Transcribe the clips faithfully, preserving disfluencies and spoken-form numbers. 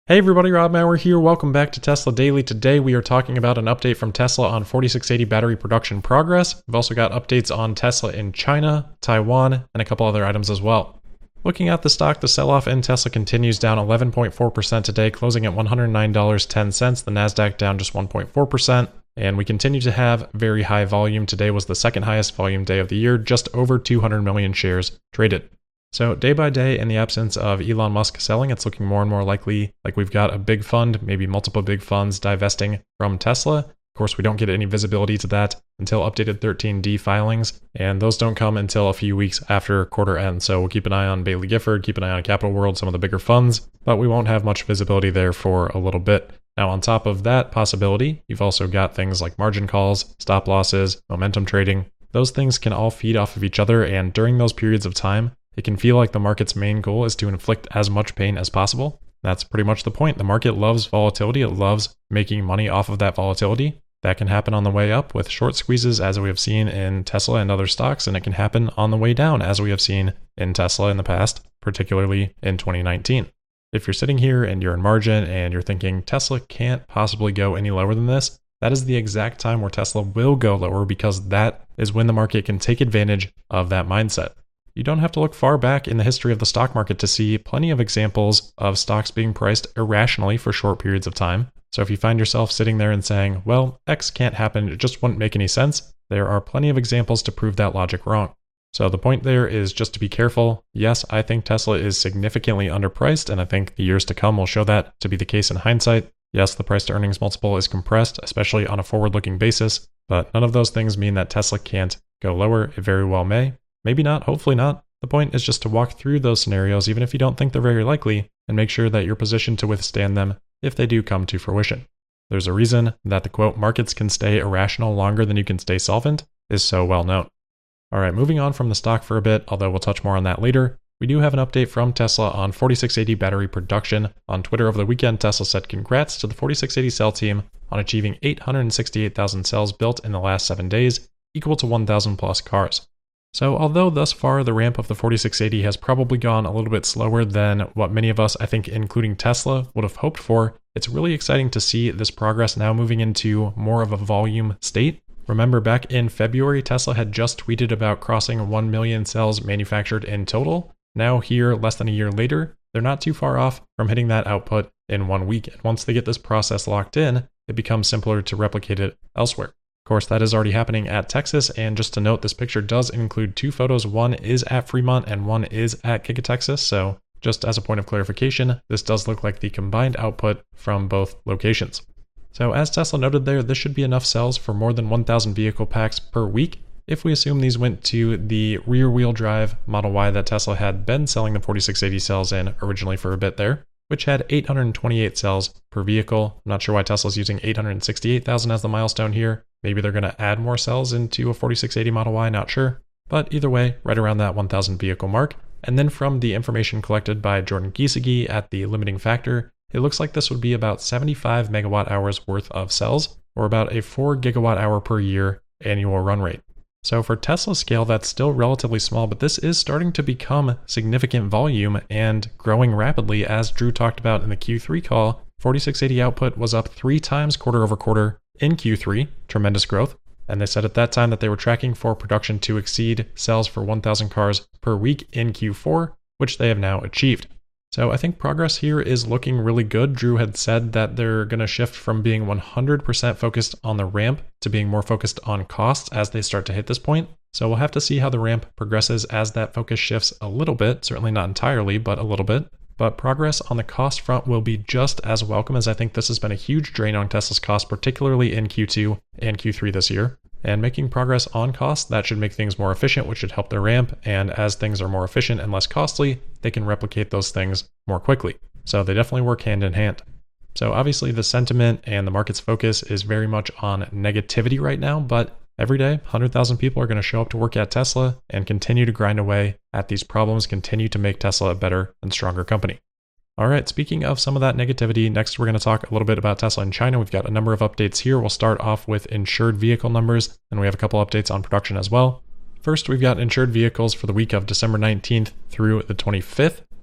Hey everybody, Rob Maurer here. Welcome back to Tesla Daily. Today we are talking about an update from Tesla on forty-six eighty battery production progress. We've also got updates on Tesla in China, Taiwan, and a couple other items as well. Looking at the stock, the sell-off in Tesla continues down eleven point four percent today, closing at one hundred nine dollars and ten cents. The Nasdaq down just one point four percent. And we continue to have very high volume. Today was the second highest volume day of the year, just over two hundred million shares traded. So day by day, in the absence of Elon Musk selling, it's looking more and more likely like we've got a big fund, maybe multiple big funds divesting from Tesla. Of course, we don't get any visibility to that until updated thirteen D filings, and those don't come until a few weeks after quarter end. So we'll keep an eye on Baillie Gifford, keep an eye on Capital World, some of the bigger funds, but we won't have much visibility there for a little bit. Now, on top of that possibility, you've also got things like margin calls, stop losses, momentum trading. Those things can all feed off of each other, and during those periods of time, it can feel like the market's main goal is to inflict as much pain as possible. That's pretty much the point. The market loves volatility. It loves making money off of that volatility. That can happen on the way up with short squeezes, as we have seen in Tesla and other stocks, and it can happen on the way down, as we have seen in Tesla in the past, particularly in twenty nineteen. If you're sitting here and you're in margin and you're thinking Tesla can't possibly go any lower than this, that is the exact time where Tesla will go lower, because that is when the market can take advantage of that mindset. You don't have to look far back in the history of the stock market to see plenty of examples of stocks being priced irrationally for short periods of time. So if you find yourself sitting there and saying, well, X can't happen, it just wouldn't make any sense, there are plenty of examples to prove that logic wrong. So the point there is just to be careful. Yes, I think Tesla is significantly underpriced, and I think the years to come will show that to be the case in hindsight. Yes, the price to earnings multiple is compressed, especially on a forward-looking basis, but none of those things mean that Tesla can't go lower. It very well may. Maybe not, hopefully not. The point is just to walk through those scenarios, even if you don't think they're very likely, and make sure that you're positioned to withstand them if they do come to fruition. There's a reason that the quote, markets can stay irrational longer than you can stay solvent, is so well known. All right, moving on from the stock for a bit, although we'll touch more on that later, we do have an update from Tesla on forty-six eighty battery production. On Twitter over the weekend, Tesla said congrats to the forty-six eighty cell team on achieving eight hundred sixty-eight thousand cells built in the last seven days, equal to one thousand plus cars. So although thus far the ramp of the forty-six eighty has probably gone a little bit slower than what many of us, I think including Tesla, would have hoped for, it's really exciting to see this progress now moving into more of a volume state. Remember, back in February, Tesla had just tweeted about crossing one million cells manufactured in total. Now here, less than a year later, they're not too far off from hitting that output in one week. And once they get this process locked in, it becomes simpler to replicate it elsewhere. Of course, that is already happening at Texas, and just to note, this picture does include two photos. One is at Fremont and one is at Giga Texas, so just as a point of clarification, this does look like the combined output from both locations. So as Tesla noted there, this should be enough cells for more than one thousand vehicle packs per week, if we assume these went to the rear-wheel drive Model Y that Tesla had been selling the forty-six eighty cells in originally for a bit there, which had eight hundred twenty-eight cells per vehicle. I'm not sure why Tesla's using eight hundred sixty-eight thousand as the milestone here. Maybe they're going to add more cells into a forty-six eighty Model Y, not sure. But either way, right around that one thousand vehicle mark. And then from the information collected by Jordan Giesecke at the limiting factor, it looks like this would be about seventy-five megawatt hours worth of cells, or about a four gigawatt hour per year annual run rate. So for Tesla scale, that's still relatively small, but this is starting to become significant volume and growing rapidly. As Drew talked about in the Q three call, forty-six eighty output was up three times quarter over quarter in Q three, tremendous growth. And they said at that time that they were tracking for production to exceed cells for one thousand cars per week in Q four, which they have now achieved. So I think progress here is looking really good. Drew had said that they're going to shift from being one hundred percent focused on the ramp to being more focused on costs as they start to hit this point. So we'll have to see how the ramp progresses as that focus shifts a little bit, certainly not entirely, but a little bit. But progress on the cost front will be just as welcome, as I think this has been a huge drain on Tesla's cost, particularly in Q two and Q three this year. And making progress on cost, that should make things more efficient, which should help their ramp. And as things are more efficient and less costly, they can replicate those things more quickly. So they definitely work hand in hand. So obviously the sentiment and the market's focus is very much on negativity right now, but every day, one hundred thousand people are going to show up to work at Tesla and continue to grind away at these problems, continue to make Tesla a better and stronger company. All right, speaking of some of that negativity, next we're going to talk a little bit about Tesla in China. We've got a number of updates here. We'll start off with insured vehicle numbers, and we have a couple updates on production as well. First, we've got insured vehicles for the week of December nineteenth through the twenty-fifth.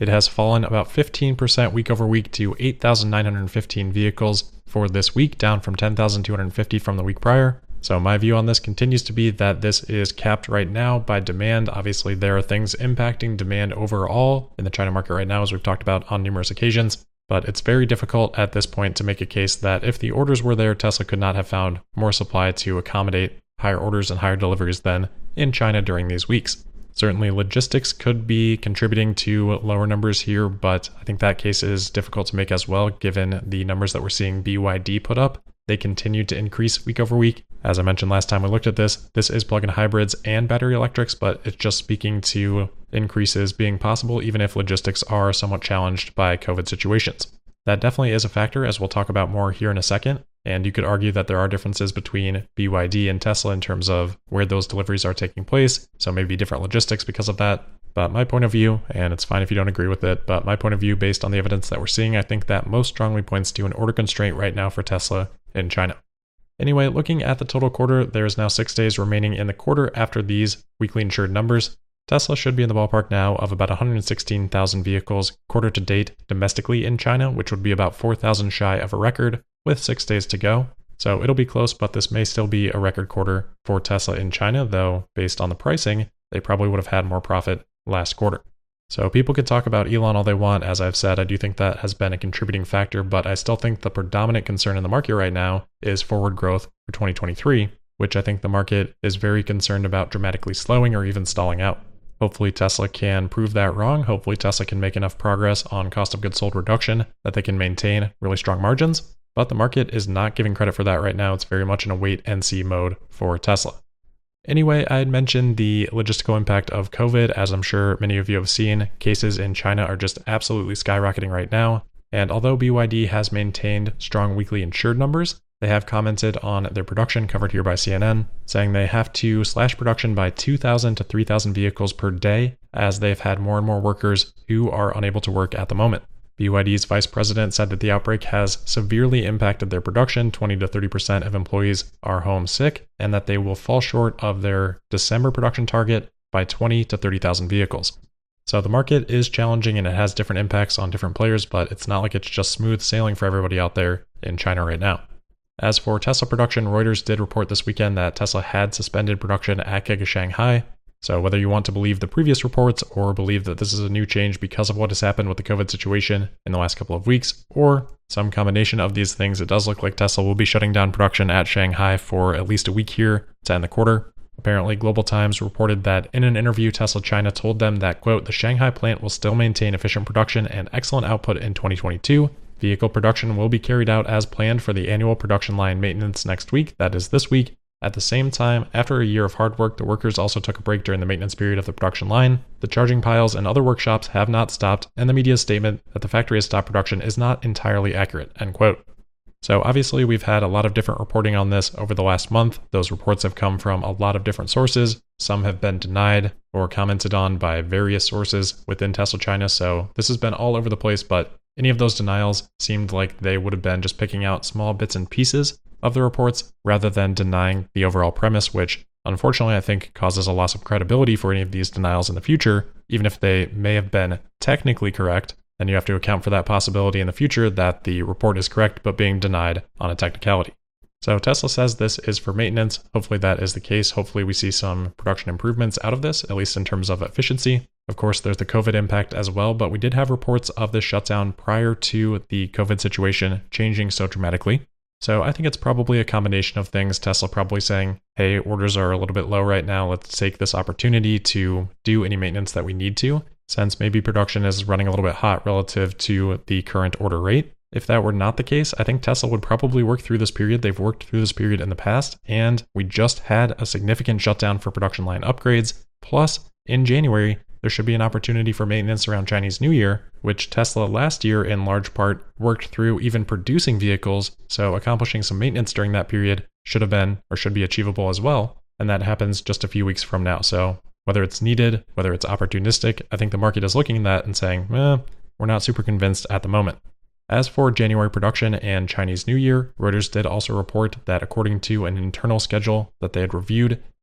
it has fallen about fifteen percent week over week to eight thousand nine hundred fifteen vehicles for this week, down from ten thousand two hundred fifty from the week prior. So my view on this continues to be that this is capped right now by demand. Obviously, there are things impacting demand overall in the China market right now, as we've talked about on numerous occasions. But it's very difficult at this point to make a case that if the orders were there, Tesla could not have found more supply to accommodate higher orders and higher deliveries than in China during these weeks. Certainly logistics could be contributing to lower numbers here, but I think that case is difficult to make as well, given the numbers that we're seeing B Y D put up. They continue to increase week over week. As I mentioned last time we looked at this, this is plug-in hybrids and battery electrics, but it's just speaking to increases being possible even if logistics are somewhat challenged by COVID situations. That definitely is a factor, as we'll talk about more here in a second. And you could argue that there are differences between B Y D and Tesla in terms of where those deliveries are taking place, so maybe different logistics because of that. But my point of view, and it's fine if you don't agree with it, but my point of view based on the evidence that we're seeing, I think that most strongly points to an order constraint right now for Tesla in China. Anyway, looking at the total quarter, there is now six days remaining in the quarter after these weekly insured numbers. Tesla should be in the ballpark now of about one hundred sixteen thousand vehicles quarter to date domestically in China, which would be about four thousand shy of a record with six days to go. So it'll be close, but this may still be a record quarter for Tesla in China, though based on the pricing, they probably would have had more profit last quarter. So people can talk about Elon all they want. As I've said, I do think that has been a contributing factor, but I still think the predominant concern in the market right now is forward growth for twenty twenty-three, which I think the market is very concerned about dramatically slowing or even stalling out. Hopefully Tesla can prove that wrong. Hopefully Tesla can make enough progress on cost of goods sold reduction that they can maintain really strong margins, but the market is not giving credit for that right now. It's very much in a wait and see mode for Tesla. Anyway, I had mentioned the logistical impact of COVID. As I'm sure many of you have seen, cases in China are just absolutely skyrocketing right now. And although B Y D has maintained strong weekly insured numbers, they have commented on their production, covered here by C N N, saying they have to slash production by two thousand to three thousand vehicles per day, as they've had more and more workers who are unable to work at the moment. B Y D's vice president said that the outbreak has severely impacted their production. twenty to thirty percent of employees are home sick, and that they will fall short of their December production target by twenty to thirty thousand vehicles. So the market is challenging and it has different impacts on different players, but it's not like it's just smooth sailing for everybody out there in China right now. As for Tesla production, Reuters did report this weekend that Tesla had suspended production at Giga Shanghai. So whether you want to believe the previous reports or believe that this is a new change because of what has happened with the COVID situation in the last couple of weeks, or some combination of these things, it does look like Tesla will be shutting down production at Shanghai for at least a week here to end the quarter. Apparently, Global Times reported that in an interview, Tesla China told them that, quote, the Shanghai plant will still maintain efficient production and excellent output in twenty twenty-two. Vehicle production will be carried out as planned for the annual production line maintenance next week, that is this week. At the same time, after a year of hard work, the workers also took a break during the maintenance period of the production line. The charging piles and other workshops have not stopped, and the media's statement that the factory has stopped production is not entirely accurate, end quote. So obviously we've had a lot of different reporting on this over the last month. Those reports have come from a lot of different sources. Some have been denied or commented on by various sources within Tesla China, so this has been all over the place, but any of those denials seemed like they would have been just picking out small bits and pieces of the reports rather than denying the overall premise, which unfortunately I think causes a loss of credibility for any of these denials in the future. Even if they may have been technically correct, then you have to account for that possibility in the future that the report is correct but being denied on a technicality. So Tesla says this is for maintenance. Hopefully that is the case. Hopefully we see some production improvements out of this, at least in terms of efficiency. Of course, there's the COVID impact as well, but we did have reports of this shutdown prior to the COVID situation changing so dramatically. So I think it's probably a combination of things. Tesla probably saying, hey, orders are a little bit low right now. Let's take this opportunity to do any maintenance that we need to, since maybe production is running a little bit hot relative to the current order rate. If that were not the case, I think Tesla would probably work through this period. They've worked through this period in the past, and we just had a significant shutdown for production line upgrades. Plus, in January, there should be an opportunity for maintenance around Chinese New Year, which Tesla last year in large part worked through even producing vehicles, so accomplishing some maintenance during that period should have been or should be achievable as well, and that happens just a few weeks from now. So whether it's needed, whether it's opportunistic, I think the market is looking at that and saying, eh, we're not super convinced at the moment. As for January production and Chinese New Year, Reuters did also report that according to an internal schedule that they had reviewed,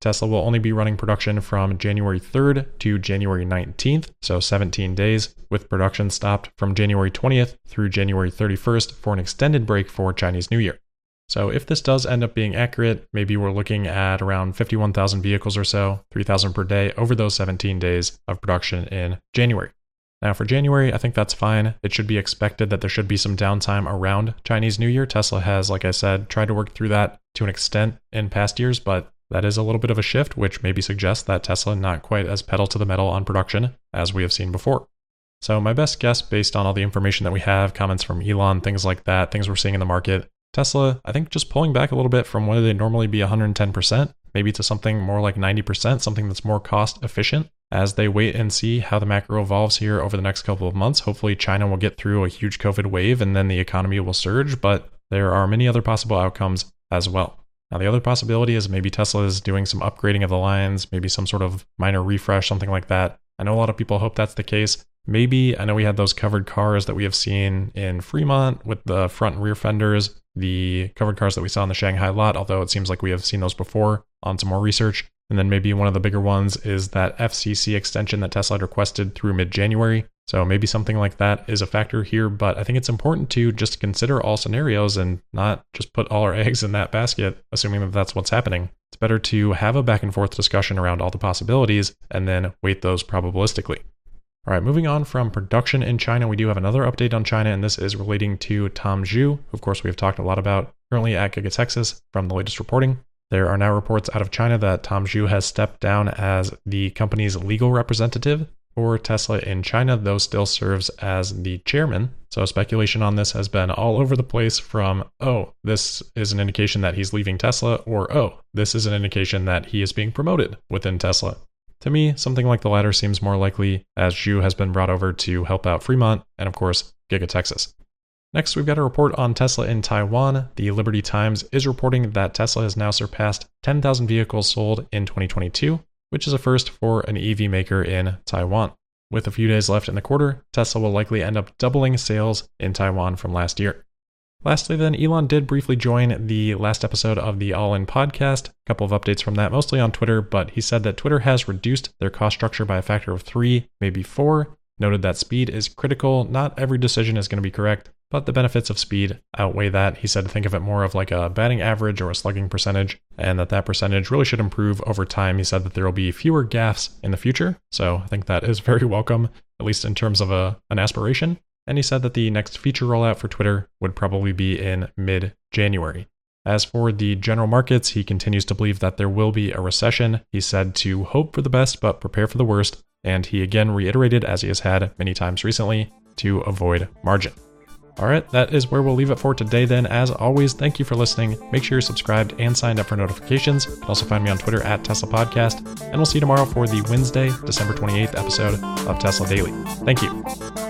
Tesla will only be running production from January third to January nineteenth, so seventeen days, with production stopped from January twentieth through January thirty-first for an extended break for Chinese New Year. So if this does end up being accurate, maybe we're looking at around fifty-one thousand vehicles or so, three thousand per day over those seventeen days of production in January. Now for January, I think that's fine. It should be expected that there should be some downtime around Chinese New Year. Tesla has, like I said, tried to work through that to an extent in past years, but that is a little bit of a shift, which maybe suggests that Tesla not quite as pedal to the metal on production as we have seen before. So my best guess, based on all the information that we have, comments from Elon, things like that, things we're seeing in the market, Tesla, I think just pulling back a little bit from where they normally be one hundred ten percent, maybe to something more like ninety percent, something that's more cost efficient as they wait and see how the macro evolves here over the next couple of months. Hopefully China will get through a huge COVID wave and then the economy will surge, but there are many other possible outcomes as well. Now, the other possibility is maybe Tesla is doing some upgrading of the lines, maybe some sort of minor refresh, something like that. I know a lot of people hope that's the case. Maybe, I know we had those covered cars that we have seen in Fremont with the front and rear fenders, the covered cars that we saw in the Shanghai lot, although it seems like we have seen those before on some more research. And then maybe one of the bigger ones is that F C C extension that Tesla had requested through mid-January. So maybe something like that is a factor here, but I think it's important to just consider all scenarios and not just put all our eggs in that basket, assuming that that's what's happening. It's better to have a back and forth discussion around all the possibilities and then weight those probabilistically. All right, moving on from production in China, we do have another update on China, and this is relating to Tom Zhu, who of course we have talked a lot about currently at Giga Texas from the latest reporting. There are now reports out of China that Tom Zhu has stepped down as the company's legal representative for Tesla in China, though still serves as the chairman. So speculation on this has been all over the place from, oh, this is an indication that he's leaving Tesla, or oh, this is an indication that he is being promoted within Tesla. To me, something like the latter seems more likely, as Zhu has been brought over to help out Fremont and, of course, Giga Texas. Next, we've got a report on Tesla in Taiwan. The Liberty Times is reporting that Tesla has now surpassed ten thousand vehicles sold in twenty twenty-two, which is a first for an E V maker in Taiwan. With a few days left in the quarter, Tesla will likely end up doubling sales in Taiwan from last year. Lastly then, Elon did briefly join the last episode of the All In podcast. A couple of updates from that, mostly on Twitter, but he said that Twitter has reduced their cost structure by a factor of three, maybe four. Noted that speed is critical. Not every decision is going to be correct, but the benefits of speed outweigh that. He said to think of it more of like a batting average or a slugging percentage, and that that percentage really should improve over time. He said that there will be fewer gaffes in the future, so I think that is very welcome, at least in terms of a, an aspiration. And he said that the next feature rollout for Twitter would probably be in mid-January. As for the general markets, he continues to believe that there will be a recession. He said to hope for the best, but prepare for the worst. And he again reiterated, as he has had many times recently, to avoid margin. All right, that is where we'll leave it for today then. As always, thank you for listening. Make sure you're subscribed and signed up for notifications. You can also find me on Twitter at Tesla Podcast. And we'll see you tomorrow for the Wednesday, December twenty-eighth episode of Tesla Daily. Thank you.